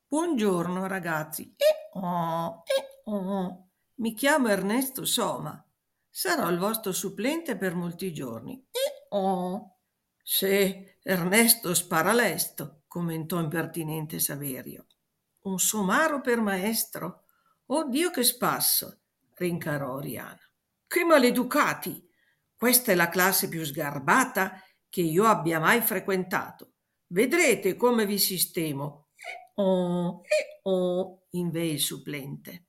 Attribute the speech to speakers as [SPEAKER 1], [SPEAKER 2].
[SPEAKER 1] Buongiorno ragazzi. Mi chiamo Ernesto Soma. Sarò il vostro supplente per molti giorni. Se Ernesto Sparalesto, commentò impertinente Saverio. Un somaro per maestro? Oddio che spasso, rincarò Oriana. Che maleducati! Questa è la classe più sgarbata che io abbia mai frequentato. Vedrete come vi sistemo. Inveì il supplente.